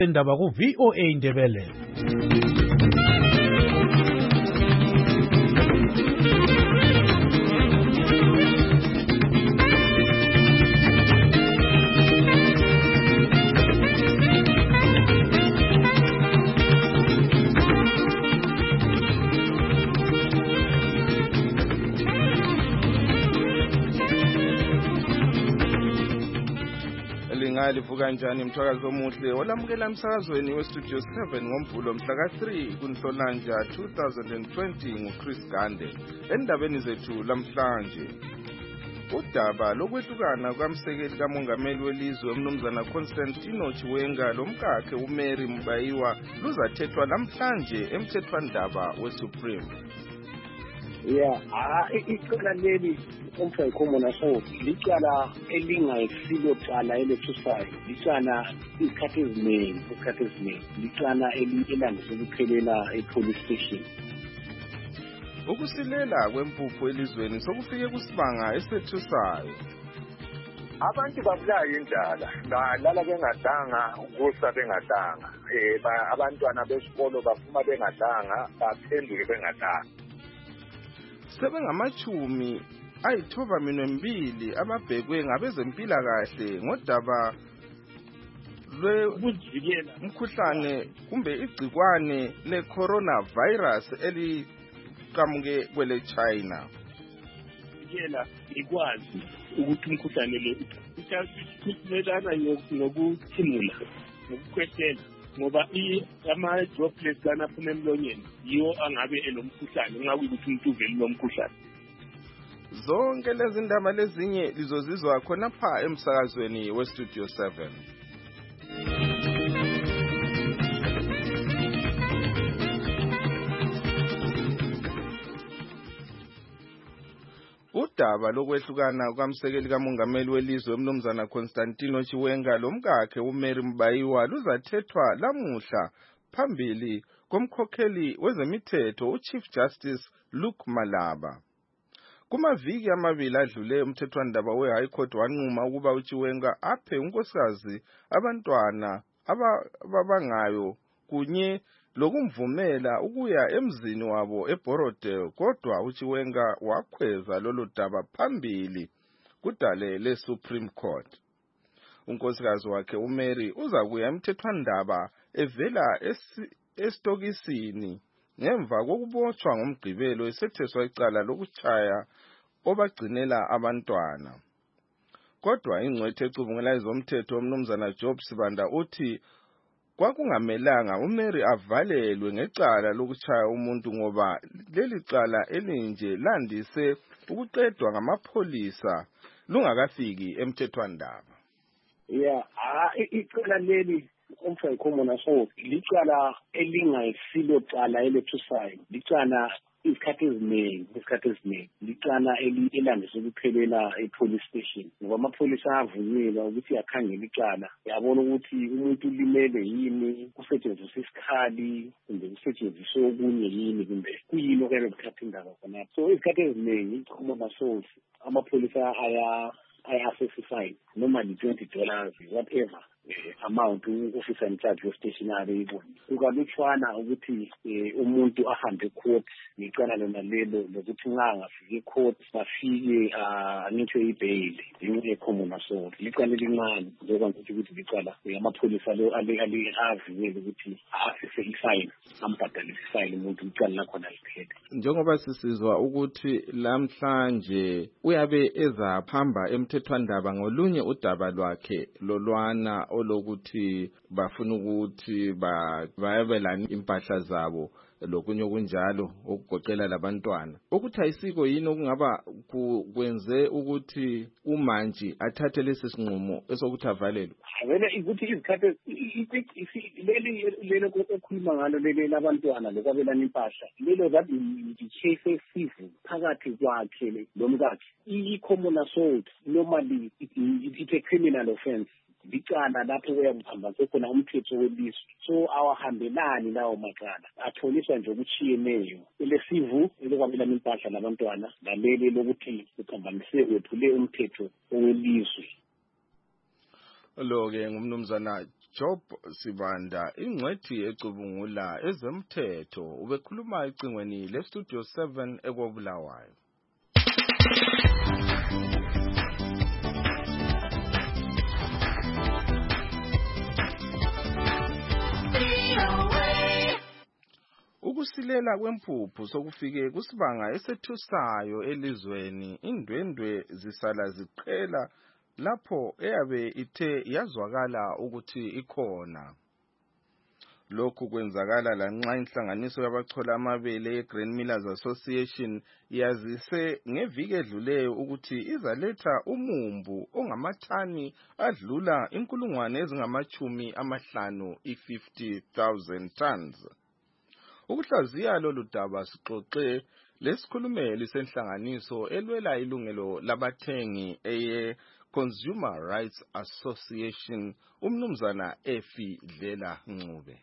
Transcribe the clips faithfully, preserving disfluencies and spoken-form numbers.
indaba ku V O A Indebele. Livuka kanjani mthwakazi omuhle olamukela emsakazweni westudio seven ngomvulo mhla ka three kuNhlolanja two thousand twenty nguChris Gande. Endabeni zethu lamhlanje, udaba lokwehlukana kwamsekeli kamongameli welizwe umnumzana Constantino Chiwenga lomkakhe uMary Mbayiwa luzathethwa namhlanje emthethwandaba weSupreme. Yeah, ah icala leli umfayikhomo naso licala elingayisilo cala elethusayo, licala isikhathi eziningi isikhathi eziningi licala elilandise ukuphelela e-police station. Ukusilela kwempuphu elizweni sokufike kusibanga esethusayo. Abantu babulawa indlala, balala bengadanga, ukusa bengadanga. Eh abantwana besikolo bafuma bengadanga, baphenduke bengadanga. Sebengamachumi ayithoba minembili ababhekwe ngabezempilakahle ngodaba lwekuzivikela umkhuhlane kumbe igcikwane le-coronavirus eliqhamuke kwele China. Yena ikwazi ukuthi umkhuhlane lo uthathelana ngokuthimula ngokukhwehlela ngoba ama-droplets lana aphuma emlonyeni yiwo angabe enomkhuhlane ngabe ukuthi umuntu uvele nomkhuhlane. Zonke lezi ndaba lezinye lizozizwa khona pha emsakazweni weStudio seven. Udaba lokwehlukana kwamsekeli kamongameli welizwe umnumzana Constantino Chiwenga lomkakhe uMary Mbayiwa luzathethwa lamuhla phambili komkhokheli wezemithetho uChief Justice Luke Malaba. Kumaviki amabili adlule umthethwandaba weHigh Court wanquma ukuba uChiwenga aphe unkosikazi abantwana ababangayo kunye lokumvumela ukuya emzini wabo eBorodale, kodwa uChiwenga wakhweza lolu daba phambili kudale leSupreme Court. Unkosikazi wakhe uMary uzakuya emthethwandaba evela estokisini ngemva kokubotshwa ngomgqibelo esetheswa icala lokuchaya obagcinela abantwana. Kodwa ingcwethe ecubungela ezomthetho umnumzana Job Sibanda uthi kwakungamelanga uMary avalelwe ngecala lokuchaya umuntu ngoba leli cala elinje landise ukuqedwa ngamapholisa lungakafiki emthethwandaba. Yeah, ah icala leli umfayikhomo naso licala elingayisilo cala elethusayo, licala isikhathi eziningi isikhathi eziningi licala elilandise ukuphelela e-police station ngoba amapholisa avunyelwa ukuthi akhangele icala, yabona ukuthi umuntu ulimele yini, kusetshenziswa isikhali kumbe kusetshenziswa okunye yini kumbe kuyini okube kuthatha indaba khona. So isikhathi eziningi iqhumo naso amapholisa aya aya-assessify noma li-twenty dollars whatever amount u-officer in charge we-stationary ibona. Kukalutshwana ukuthi umuntu ahambe court ngicala lona lelo lokuthi nxa ngafike court bafike anithwe ibhayili ingekhomo naso licala elincane njengoba ngithi ukuthi licala amapholisa lo avunyelwe ukuthi asise ifine ambhadalise ifine umuntu icala lakhona liphele. Njengoba sisizwa ukuthi lamhlanje uyabe ezaphamba emthethwandaba ngolunye udaba lwakhe lolwana olokuthi bafuna ukuthi bayabelana impahla zabo lokunye kunjalo okugoqela labantwana, ukuthi ayisiko yini okungaba kwenze ukuthi uManji athathe lesi sinqumo esokuthi avalelwe. Vele ukuthi izikhathi leli lelo okukhuluma ngalo leli labantwana lokwabelana impahla lelo zathi i-case esivu phakathi kwakhe lomkakhe i-common assault normally it's a criminal offense. Licala lapho kuyakuhamba khona umthetho welizwe, so awahambelani lawo macala atholiswa nje okuchiyeneyo elesivu elokwabelana impahla labantwana laleli lokuthi kuphambanise wephule umthetho welizwe. Lo ke ngumnumzana Job Sibanda ingcwethi ecubungula ezemthetho ubekhuluma ecingweni leStudio seven ekobulawayo. Ukusilela kwempuphu sokufike kusibanga esethusayo elizweni, indwendwe zisala ziqhela lapho eyabe ithe yazwakala ukuthi ikhona. Lokhu kwenzakala lanxa inhlanganiso yabachola amabele yeGrain Millers Association yazise ngeviki edluleyo ukuthi izaletha umumbu ongamathani adlula inkulungwane ezingamachumi amahlanu i-fifty thousand tons. Ukuhlaziya lolu daba sixoxe lesikhulumeli senhlanganiso elwela ilungelo labathengi eye Consumer Rights Association, umnumzana Efi Dlela Ncube.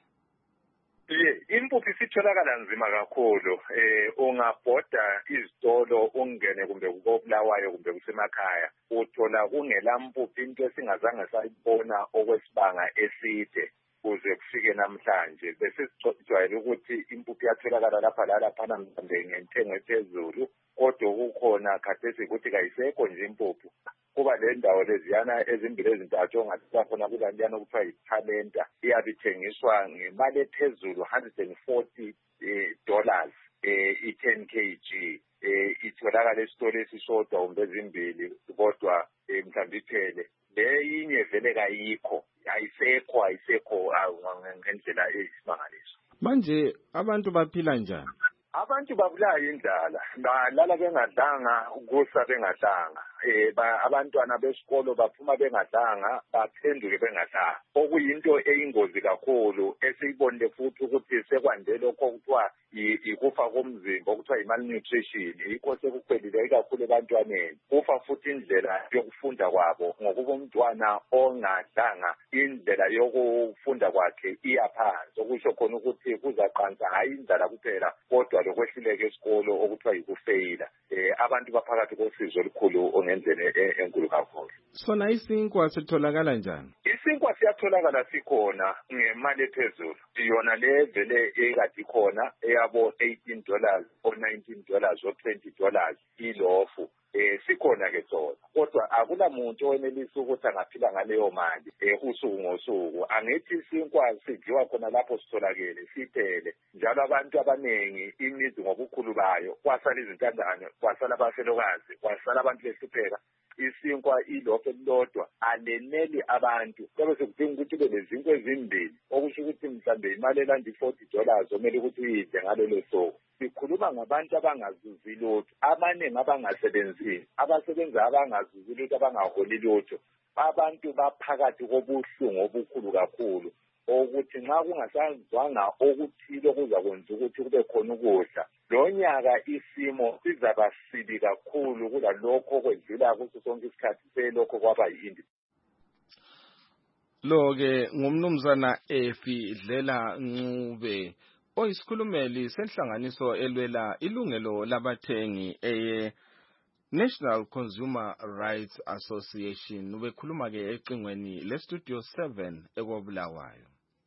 Impuphu isitholakala nzima kakhulu, eh ungabhoda izitolo ungene kumbe kubulawayo kumbe kusemakhaya uthola kungela mpuphu, into esingazange sayibona okwesibanga eside kuze kufike namhlanje. Bese sijwayele ukuthi impuphu yatholakala lapha lalaphana mhlawumbe ngentengo ephezulu, kodwa kukhona khathesi ukuthi kayisekho nje impuphu. Kuba le ndawo leziyana ezimbili ezintathu ongathiwa khona kulaliyana okuthiwa yiTalenta, iyabe ithengiswa ngemali ephezulu one hundred forty dollars i-ten kilograms, itholakala esitolo esisodwa kumbe ezimbili, kodwa mhlawumbe iphele. Le yinye vele kayikho, ayisekho ayisekho ngendlela eyisimangaliso. Manje abantu baphila njani? Abantu babulawa indlala, balala bengadlanga, ukusa bengadlanga. Eh abantwana besikolo baphuma bengadlanga, baphenduke bengadlanga. Okuyinto eyingozi kakhulu esiyibonile futhi ukuthi sekwande lokho okuthiwa ikufa komzimba, okuthiwa i-malnutrition. Yikho sekuphelile ikakhulu ebantwaneni. Kufa futhi indlela yokufunda kwabo, ngokuba umntwana ongadlanga indlela yokufunda kwakhe iyaphansi. Okusho khona ukuthi kuzaqansa hayi indlala kuphela, kodwa lokwehluleka esikolo okuthiwa yikufeyila. Eh abantu baphakathi kosizo olukhulu ongendlene enkulu kakhulu. Sona isinkwa sitholakala njani? Isinkwa siyatholakala sikhona ngemali ephezulu. Yona le vele ekade ikhona eyabo eighteen dollars or nineteen dollars or twenty dollars ilofu. Eh sikhona ke sona, kodwa akulamuntu owenelisa ukuthi angaphila ngaleyo mali eh usuku ngosuku. Angithi isinkwa sidliwa khona lapho sitholakele siphele, njalo abantu abanengi imizi ngobukhulu bayo, kwasala izintandane, kwasala abafelokazi, kwasala abantu behlupheka. Isinkwa ilokho elilodwa aleneli abantu, kube sekudinga ukuthi ube lezinkwa ezimbili, okusho ukuthi mhlambe imali elanda forty dollars omele ukuthi uyidle ngalelo suku. Sikhuluma ngabantu abangazuzi lutho, abaningi abangasebenzi, abasebenza abangazuzi lutho, abangaholi lutho. Abantu baphakathi kobuhlungu obukhulu kakhulu, ukuthi nxa kungasazwanga okuthile kuzakwenza ukuthi kube khona ukudla. Lo nyaka isimo sizaba sibi kakhulu kulalokho okwedlula kuso sonke isikhathi selokho kwaba yindi. Lo-ke ngumnumzana Efi Dlela Ncube, oyisikhulumeli senhlanganiso elwela ilungelo labathengi eye National Consumer Rights Association. Ubekhuluma ke ecingweni leStudio seven ekobulawayo.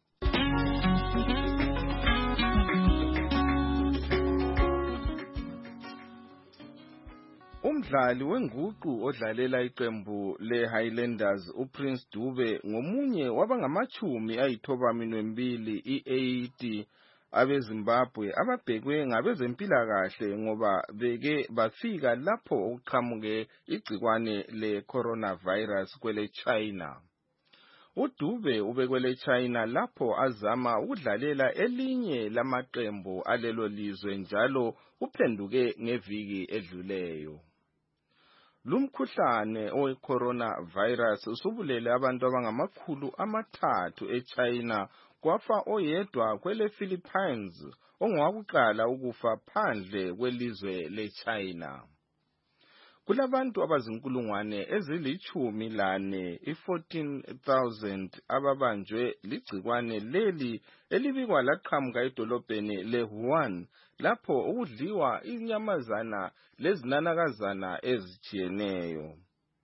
Umdlali wenguqu odlalela iqembu leHighlanders uPrince Dube ngomunye wabangamachumi ayithobaminwembili i-eighty abeZimbabwe ababhekwe ngabezempilakahle ngoba beke bafika lapho okuqhamuke igcikwane le-coronavirus kwele China. uDube ubekwele China lapho azama ukudlalela elinye lamaqembu alelo lizwe njalo uphenduke ngeviki edluleyo. Lumkhuhlane owe-coronavirus usubulele abantu abangamakhulu amathathu eChina, kwafa oyedwa kwele Philippines ongowakuqala ukufa phandle kwelizwe leChina. Kulabantu abazinkulungwane ezilitshumi lane i-fourteen thousand ababanjwe ligcikwane leli elibikwa laqhamuka edolobheni le-Wuhan lapho ukudliwa inyamazana lezinanakazana ezitshiyeneyo.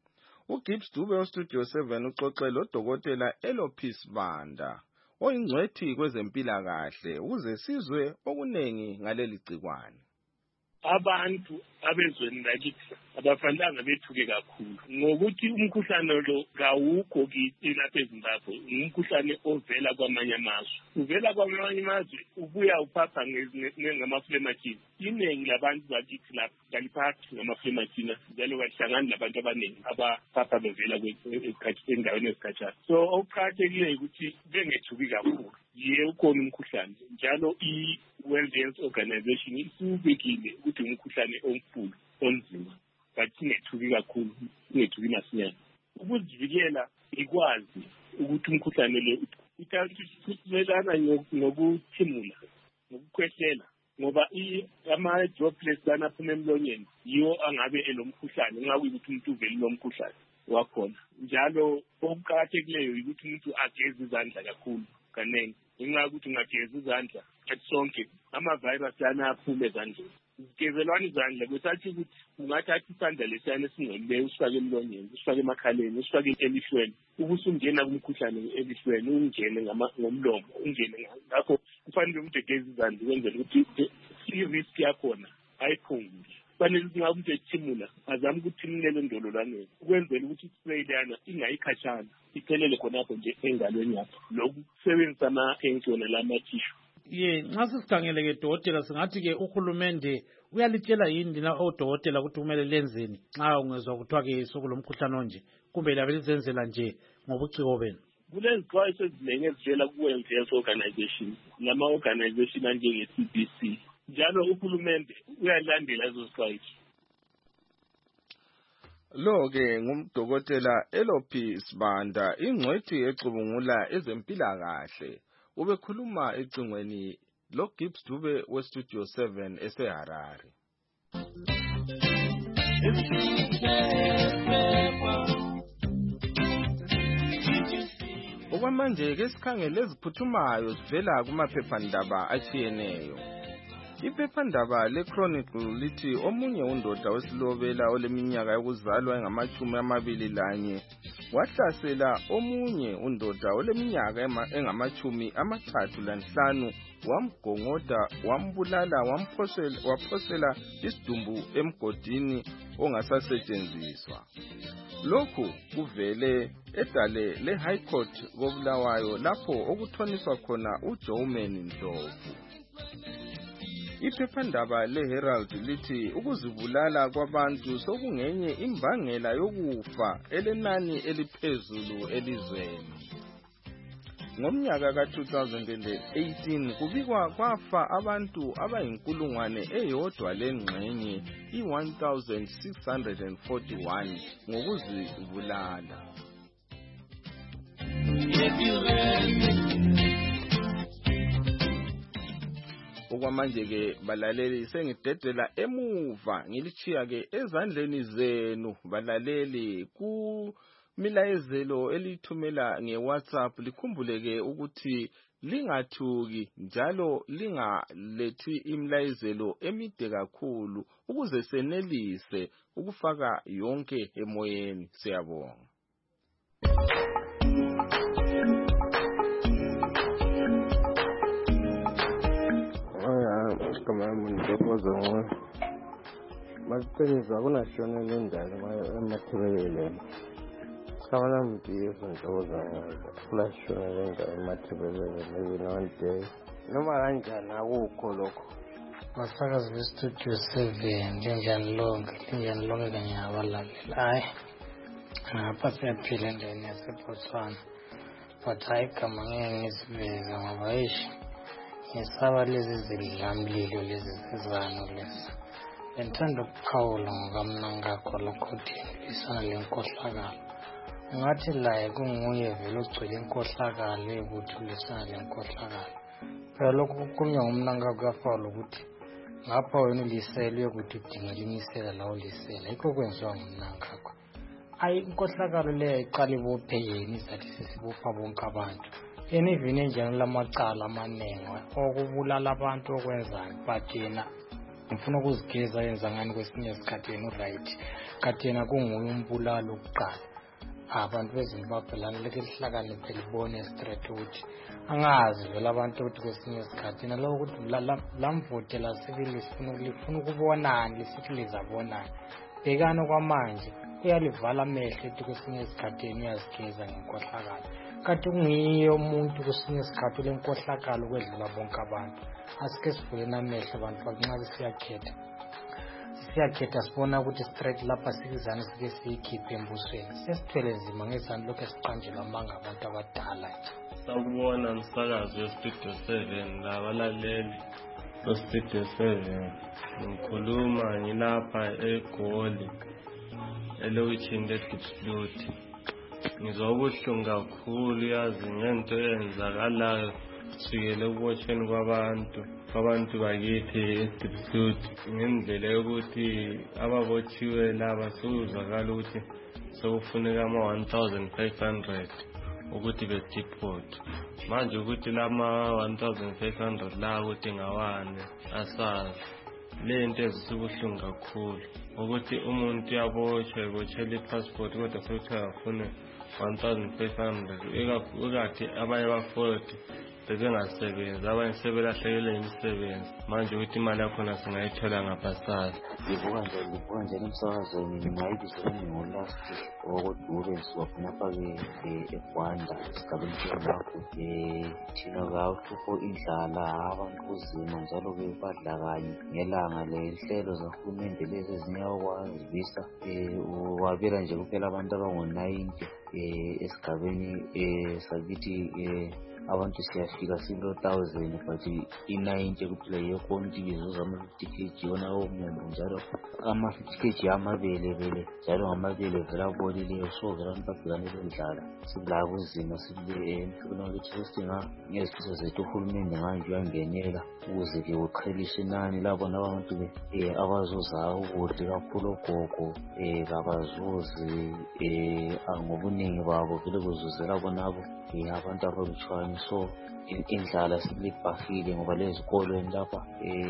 uGibbs Dube oStudio seven uxoxele uDokotela Elopi Sibanda oyingcwethi kwezempilakahle ukuze sizwe okunengi ngaleli gcikwane. Abantu abezweni lakithi abafanelanga bethuke kakhulu ngokuthi umkhuhlane lo kawukho kithi lapha eZimbabwe, umkhuhlane ovela kwamanye amazwe. Uvela kwamanye amazwe ubuya uphapha ngamaflematini. Iningi labantu bakithi lapha kaliphathi ngamaflematini njalo kahlangani labantu abaningi abaphapha bevela endaweni ezikhatshana. So okuqakathekileyo ukuthi bengethuki kakhulu. Ye ukhona umkhuhlane njalo i-World Health Organization isubekile ukuthi umkhuhlane omkhulu onzima but singethuki kakhulu, singethuki masinyane. Ukuzivikela ikwazi ukuthi umkhuhlane lo uthathelana nokuthimula nokukhwehlela ngoba ama-droplets anaphuma emlonyeni yiwo angabe elomkhuhlane nxa kuyikuthi umuntu uvele lomkhuhlane wakhona. Njalo okuqakathekileyo ukuthi umuntu ageze izandla kakhulu kanengi. Ngenxa yokuthi ungageza izandla ethi sonke ama-virus anaphuma ezandleni. Gezelwana izandla kwesathi ukuthi ungathatha isandla lesiyana esingcolileyo usifake emlonyeni, usifake emakhaleni, usifake elihlweni, ubusungena kumkhuhlane elihlweni, ungene ngomlomo, ungene ngakho kufanele umuntu egeze izandla ukwenzela ukuthi i-risk yakhona ayiphungule. Kufanele ukuthi nxa umuntu ethimula azame ukuthimulela endololwaneni ukwenzela ukuthi ispray leyana ingayikhatshana iphelele khonapho nje engalweni yakho. Lokhu kusebenzisa ama-hanky wona la mathishu. Ye, nxa sisikhangele ke dokotela singathi ke uhulumende uyalitshela yini na odokotela ukuthi kumele lenzeni nxa ungezwa kuthiwa ke sokulomkhuhlane onje kumbe labe lizenzela nje ngobuciko benu? Kulezixwayiso ezinengi ezivela ku-World Health Organization lama-organization anjenge-C D C. Njalo uhulumende uyalandela lezo zixwayiso. Lo-ke ngumdokotela Elopi Sibanda, ingcwethi ecubungula ezempilakahle. Ubekhuluma ecingweni loGibbs Dube weStudio seven eseHarare. Okwamanje ke sikhangele eziphuthumayo zivela kumaphephandaba atshiyeneyo. Iphephandaba leChronicle lithi omunye undoda wesilobela oleminyaka yokuzalwa engamachumi amabili lanye wahlasela omunye undoda oleminyaka engamachumi amathathu lanhlanu, wamgongoda, wambulala, wamphosela waphosela isidumbu emgodini ongasasetshenziswa. Lokhu kuvele edale leHigh Court koBulawayo lapho okuthoniswa khona uJoeman Ndlovu. Iphephandaba leHerald lithi ukuzibulala kwabantu sokungenye imbangela yokufa elenani eliphezulu elizweni. Ngomnyaka ka two thousand eighteen kubikwa kwafa abantu abayinkulungwane eyodwa lengxenye i one thousand six hundred forty-one ngokuzibulala. Okwamanje ke balaleli sengidedela emuva ngilichiya ke ezandleni zenu balaleli ku milayezelo elithumela ngeWhatsApp. Likhumbuleke ukuthi lingathuki njalo lingalethi imilayezelo emide kakhulu ukuze senelise ukufaka yonke emoyeni. Siyabonga. Kama mndokozo ngo masithenisa kunashona lendalo emathebelele kama mndiyo ndokozo kulashona lendalo emathebelele maybe one day noma kanjani akukho lokho. Masakazi beStudio seven njani lonke njani lonke kanye abalalela. Hayi ngapha siyaphila endaweni yaseBotswana but hayi kama ngeke ngisiveza ngoba yishi ngisaba lezi zidlamlilo lezi zizano lezi. Bengithanda ukuphawula ngokamnangakho lokuthi lisana lenkohlakalo. Ngathi laye kunguye vele ogcwele inkohlakalo ukuthi lisana lenkohlakalo. Phela lokhu kukhulunywa ngomnangakho kuyafawula ukuthi ngapha wena uliselwe ukuthi udinga limisela la ulisela. Yikho kwenziwa ngomnangakho. Ayi inkohlakalo leyo iqala ibophe yini izathi sesibopha bonke abantu. Enivini enjani lamacala amanengi okubulala abantu okwenzayo but yena ngifuna ukuzigeza yenza ngani kwesinye isikhathi yena uright kati yena kunguye umbulalo okuqala. abantu beZimbabwe lana leke lihlakaniphe libone straight ukuthi angazi vele abantu ukuthi kwesinye isikhathi naloko ukuthi lamvote la sibili lifuna ukubonana lisithi lizabonana bhekana kwamanje uyalivala amehlo ethi kwesinye isikhathi uyazigeza ngenkohlakalo kanti kungiyo umuntu kwesinye isikhathi lenkohlakalo kwedlula bonke abantu asike sivuleni amehlo abantu bakunxa siyakhetha siyakhetha sibona ukuthi straight lapha sikizana sike siyikhiphe embusweni sesithwele nzima ngezani lokho esiqanjelwa amanga abantu abadala nje. Sakubona msakazi westudio seven labalaleli westudio seven ngikhuluma ngilapha eGoli elokishini leDiepsloot. Ngizwa ubuhlungu kakhulu yazi ngento eyenzakalayo kusukela ekubotshweni kwabantu abantu bakithi eDiepsloot ngendlela yokuthi ababotshiwe laba sokuzwakala ukuthi sokufuneka ama one thousand five hundred ukuthi bedeport. Manje ukuthi lama one thousand five hundred la ukuthi ngawane asazi lento ezisubuhlungu kakhulu ukuthi umuntu uyabotshwa ebotshelwe ipassport kodwa sekuthiwa afune one thousand five hundred ekathi abanye bafoti bebengasebenzi abanye sebelahlekelwe imisebenzi manje ukuthi imali yakhona singayithola ngaphasazi. Ngivuka nje ngivuka nje emsakazweni ngingayibizela ngolast okudure siwaphuma phake eGwanda esigabeni lapho thina kahlupho indlala abantu kuzima njalo ke badla kanye ngelanga lehlelo zahulumende lezi ezinyakwazi visa wabela nje kuphela abantu abango ninety esigabeni sakithi abantu siyafika silo thousand but i-ninety kuphela yekontizo zama-fifty kg yona omuntu njalo ama-fifty kg amabele vele njalo ngamabele vele abolileyo so vele abantu babhekane lendlala sibula kuzima sibule emhlabeni wakithi sesidinga ngezifiso zethu uhulumende manje uyangenela ukuze-ke uqhelishe inani labona abantu abazuza ukudla kakhulu ogogo kabazuzi ngobuningi babo vele kuzuzela bonabo abantu abalutshwane so indlala silibhahile ngoba lezikolo lapha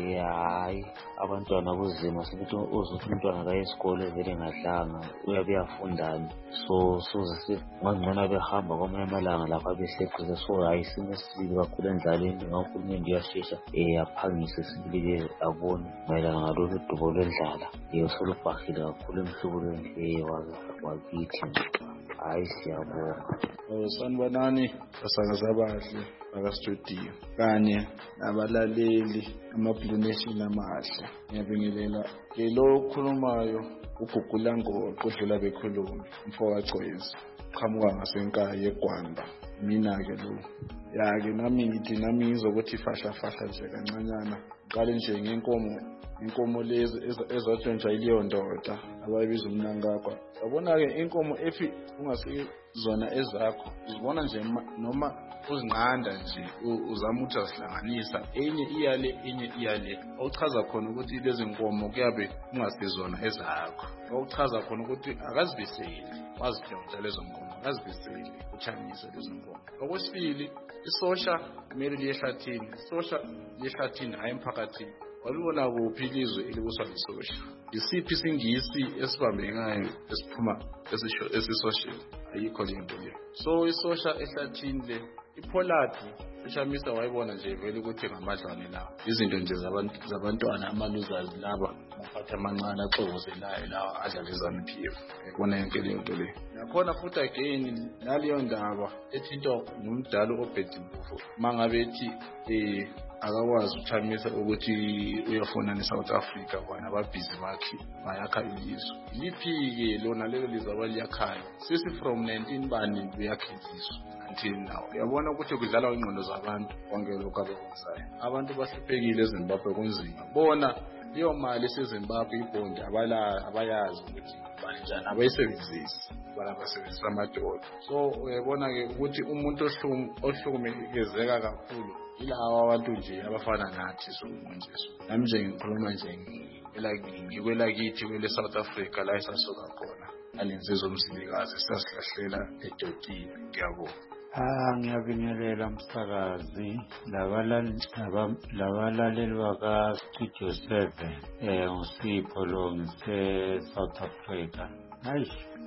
hayi abantwana kuzima sokuthi uzothi umntwana kaye esikole vele ngadlanga uyabe yafundani so so ngangona behamba kwamanye amalanga lapha beseqhize so hayi simo sibi kakhulu endlaleni ngahulumende uyashesha yaphangise sibile abone mayelana ngalolu dubo lwendlala solubhahile kakhulu emhlubulweni wakithi hayi siyabonga. Sanibonani basakaza abahle bakastudio kanye nabalaleli ama-Blue Nation amahle. Ngiyabingelela ke lo okhulumayo ugugula ngoqodlula bekhulumi mfowacwezi qhamuka ngasenkaya eGwanda. Mina-ke lo ya-ke nami ngithi nami ngizokuthi ifahla fahla nje kancanyana qale nje ngenkomo inkomo lezi ezatshontsha ileyo ndoda abayibiza umnankakwa. Yabona-ke inkomo efi ungasizona ezakho uzibona nje noma uzinqanda nje uzama ukuthi azihlanganisa enye iyale enye iyale okuchaza khona ukuthi lezi nkomo kuyabe ungasizona ezakho okuchaza khona ukuthi akazibiseli wazidonsa lezo nkomo akazibiseli uchamise lezo nkomo. Okwesibili isosha kumele liyehlathini isosha liyehlathini hayi emphakathini. Walibona kuphi ilizwe elibuswa lisosha isiphi isingisi esibambekayo esiphuma esisosheni ayikho lento le. So isosha ehlathini le ipolati eshamisa wayibona nje vele ukuthi ngamadlwane lawo izinto nje zabantu zabantwana amaluzazi laba baphatha amancane axokozelayo lawa adlala izami P F ekubona yonke leyo nto le. Nakhona futhi again naleyo ndaba ethinto ngumdalo obhedi mbufu mangabe ethi eh akakwazi uchamisa ukuthi uyafuna neSouth Africa bona ababhizi bakhe bayakha ilizwe liphi-ke lona lelo lizwe abaliyakhayo sisi from nineteen bani luyakhethizwa until now. Uyabona ukuthi kudlala ingqondo zabantu konke lokho abakwenzayo. Abantu bahluphekile eZimbabwe kunzima bona leyo mali eseZimbabwe ibhondi abala abayazi ukuthi banjani abayisebenzisi bala basebenzisa amadola. So uyabona-ke ukuthi umuntu ohlukumekezeka kakhulu ilawa abantu nje abafana nathi sokunje so nami nje ngikhuluma nje ngikwelakithi kwele South Africa la esasuka khona alenzizwe umzilikazi sasihlahlela edotini. Ngiyabonga. Ah ngiyabingelela msakazi labalali labalaleli baka Studio seven eh uSipho lo ngise South Africa. Hayi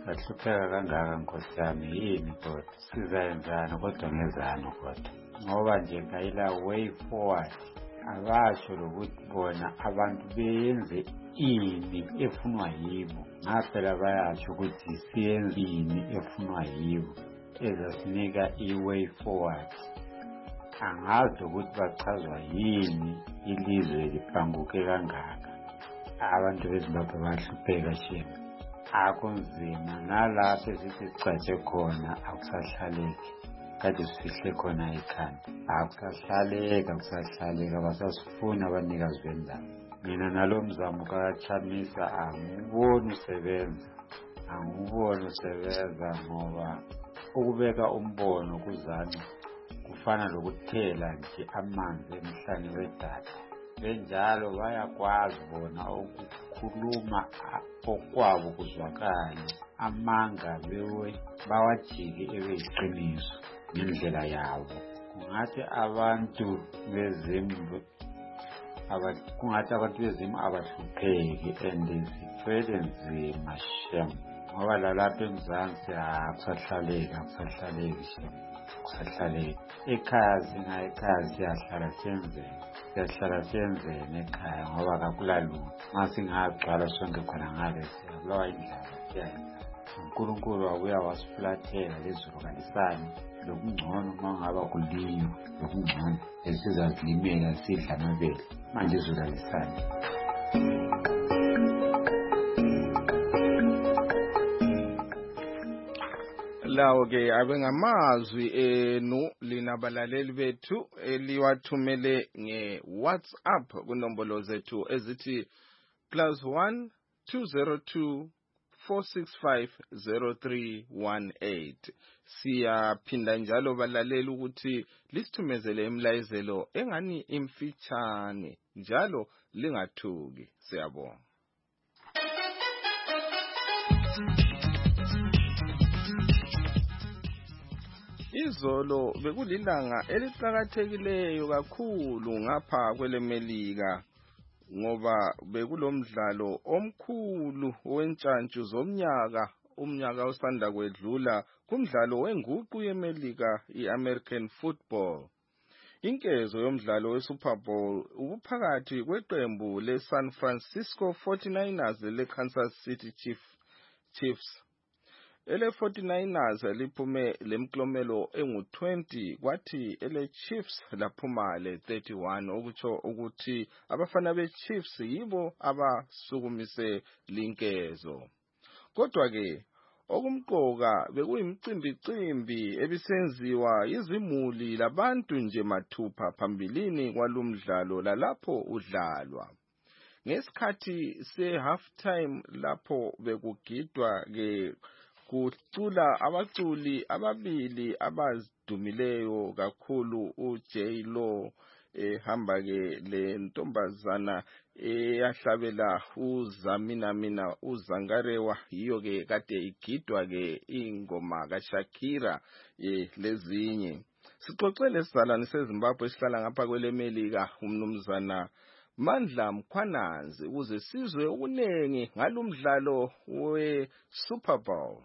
sahlupheka kangaka nkosi yami yini kodwa sizayenzana kodwa ngezano kodwa ngoba nje ngayila way forward abasho lokuthi bona abantu beyenze ini efunwa yibo ngaphela bayasho ukuthi siyenze ini efunwa yibo ezasinika i-way forward angazi ukuthi bachazwa yini ilizwe lipanguke kangaka abantu bezimbabwe bahlupheka shema akunzima nalapho esithi sicatshe khona akusahlaleki kade sifihle khona ikhanda akusahlaleka akusahlaleka basasifuna abanikazi bendawo mina nalo mzamo kaChamisa anguboni usebenza anguboni usebenza ngoba ukubeka umbono kuzana kufana lokuthela nje amanzi emhlane wedada benjalo bayakwazi bona ukukhuluma okwabo kuzwakala amanga bewe bawajike ebeyiqiniso ngendlela yabo kungathi abantu bezimvu kungathi abantu bezimo abahlupheki and zithwele nzima shem ngoba lalapha emzansi akusahlaleki akusahlaleki shem akusahlaleki ekhaya singa ekhaya siyahlala siyenzeni siyahlala siyenzeni ekhaya ngoba kakulalutho ma singagcwala sonke khona ngale siyabulawa indlala siyayenza uNkulunkulu wabuya wasifulathela lezulu kalisani lokungcono uma ngaba kulinywa lokungcono esizazilimela sidla amabele manje izulu alisani lawo ke abengamazwi enu lina balaleli bethu eliwathumele nge-WhatsApp kunombolo zethu ezithi plus one two zero two four six five zero three one eight. Siyaphinda njalo balaleli ukuthi lisithumezele imlayezelo engani imfitshane njalo lingathuki. Siyabonga. Izolo bekulilanga eliqhakathekileyo kakhulu ngapha kwelemelika ngoba bekulomdlalo omkhulu wentshantshu zomnyaka umnyaka osanda kwedlula kumdlalo wenguqu yemelika iAmerican football. Inkezo yomdlalo weSuper Bowl ubuphakathi kweqembu leSan Francisco forty-niners leKansas City Chiefs. Ele forty-niners liphume lemklomelo engu twenty kwathi ele Chiefs laphuma le thirty-one okutsho ukuthi abafana beChiefs yibo abasukumise linkezo. Kodwa ke okumqoka bekuyimcimbicimbi ebisenziwa izimuli labantu nje mathupha phambilini kwalumdlalo lalapho udlalwa. Ngesikhathi se half time lapho bekugidwa ke kucula abaculi ababili abazidumileyo kakhulu uJ Lo ehamba ke le ntombazana eyahlabela uZamina mina uZangarewa yiyo ke kade igidwa ke ingoma kaShakira lezinye. Sixoxele sizalwane seZimbabwe esihlala ngapha kwelemelika umnumzana Mandla Mkhwanazi ukuze sizwe ukunengi ngalumdlalo weSuper Bowl.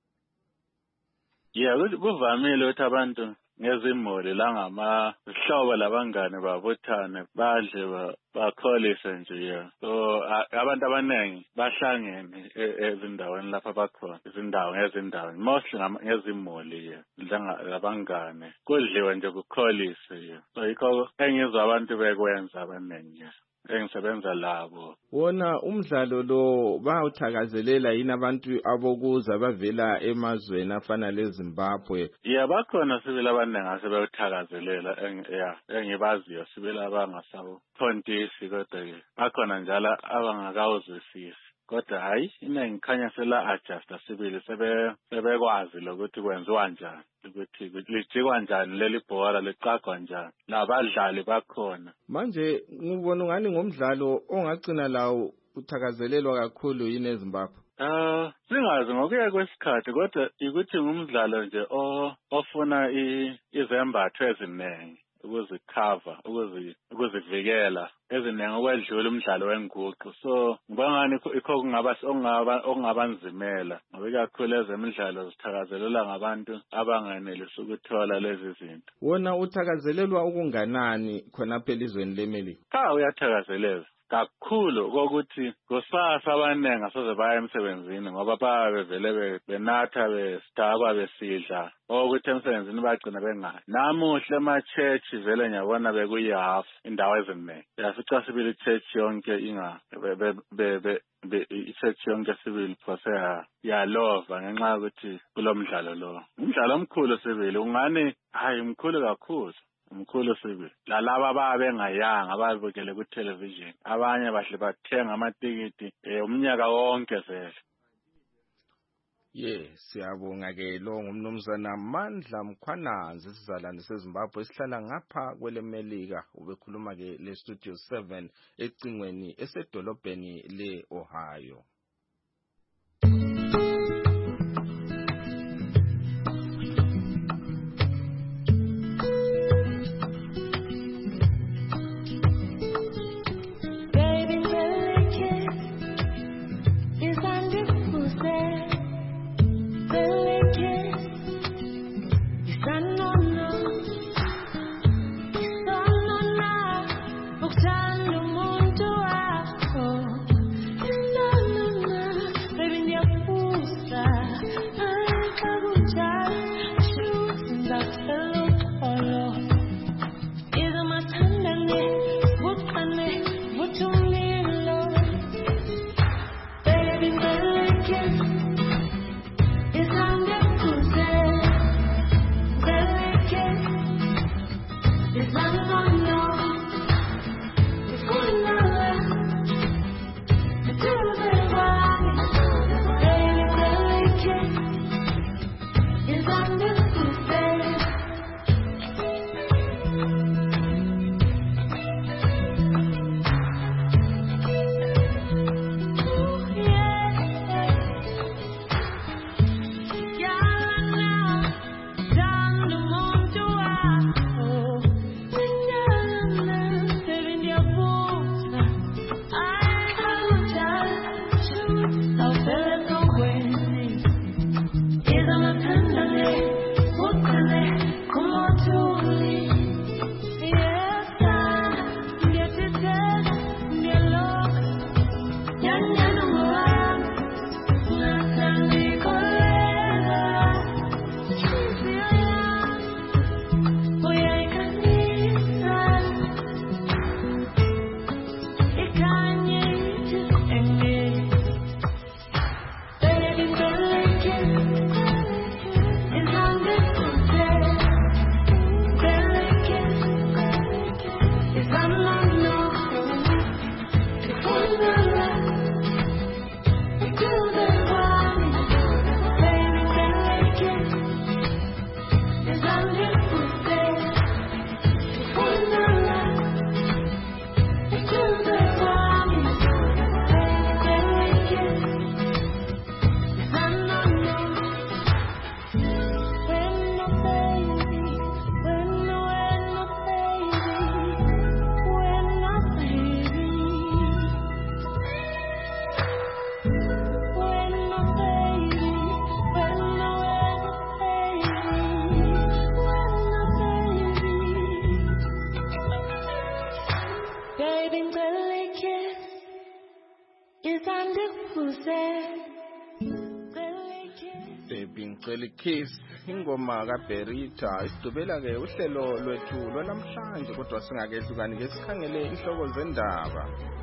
Yeah, kuvamile ukuthi abantu ngezimuli la ngamahlobo labangane babuthane badle bakholise nje. So abantu abaningi bahlangene ezindaweni lapha bakhona izindawo ngezindawo mostly ngezimuli labangane kudliwe nje kukholise. So yikho engizwa abantu bekwenza abaningi engisebenza labo. Wona umdlalo lo bawuthakazelela yini abantu abokuza bavela emazweni afana leZimbabwe? Yeah, bakhona sibili abaningi asebewuthakazelela yeah engibaziyo sibili abangasawo thontisi kodwa ke bakhona njalo abangakawuzwisisi. Kodwa hayi iningi khanya sela adjusta sibili sebe sebekwazi lokuthi kwenziwa njani ukuthi lijikwa njani leli bhola liqaqwa njani labadlali bakhona. Manje ngibona ngani ngomdlalo ongagcina lawo uthakazelelwa kakhulu yini eZimbabwe? Ah, singazi ngokuya kwesikhathi kodwa ukuthi ngumdlalo nje ofuna izembatho eziningi. ukuzikhava ukuzivikela eziningi okwedlula umdlalo wenguqu. So ngibangani ikho kungaba okungabanzimela ngoba ikakhulu ezemidlalo zithakazelelwa ngabantu abanganelisi ukuthola lezi zinto. Wona uthakazelelwa ukunganani khona phela izweni leMelika? Cha, uyathakazelelwa kakhulu kokuthi kusasa abaningi asoze baya emsebenzini ngoba babevele benatha besidakwa besidla ukuthi emsebenzini bagcina bengayi. Namuhla ema-church vele ngiyabona bekuyi-half indawo eziningi. Yafica sibili i-church yonke inga i-church yonke sibili phose yalova ngenxa yokuthi kulo mdlalo lo. Umdlalo omkhulu sibili ungani hayi mkhulu kakhulu. Mkhulu sibili lalaba babengayanga ababukele ku television abanye bahle bathenga amatikiti umnyaka wonke vele. Ye siyabonga ke lo ngumnumzana Mandla Mkhwanazi sizalwane seZimbabwe esihlala ngapha kwele Melika ubekhuluma ke le Studio seven ecingweni esedolobheni le Ohio. Baby Kiss ingoma kaBerita isidubela ke uhlelo lwethu lwanamhlanje kodwa singakehlukani ke sikhangele inhloko zendaba.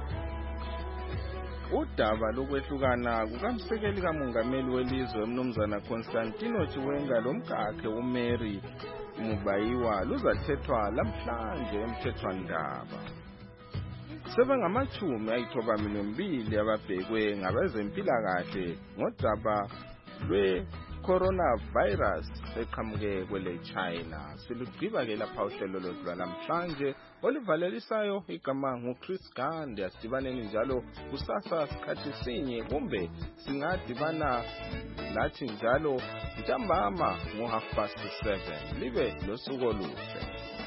Udaba lokwehlukana kukamsekeli kamongameli welizwe umnumzana Constantino Chiwenga lomkakhe uMary Mubayiwa luzathethwa lamhlanje emthethwandaba. Sebengamachumi ayithobamile mbili ababhekwe ngabezempilakahle ngodaba lwe coronavirus eqhamuke kwele China. Silugqiba ke lapha uhlelo lwethu lwamhlanje olivalelisayo igama nguChris Gande. Asidibaneni njalo kusasa sikhathi sinye kumbe singadibana lathi njalo ntambama ngo half past seven. Libe nosuku oluhle.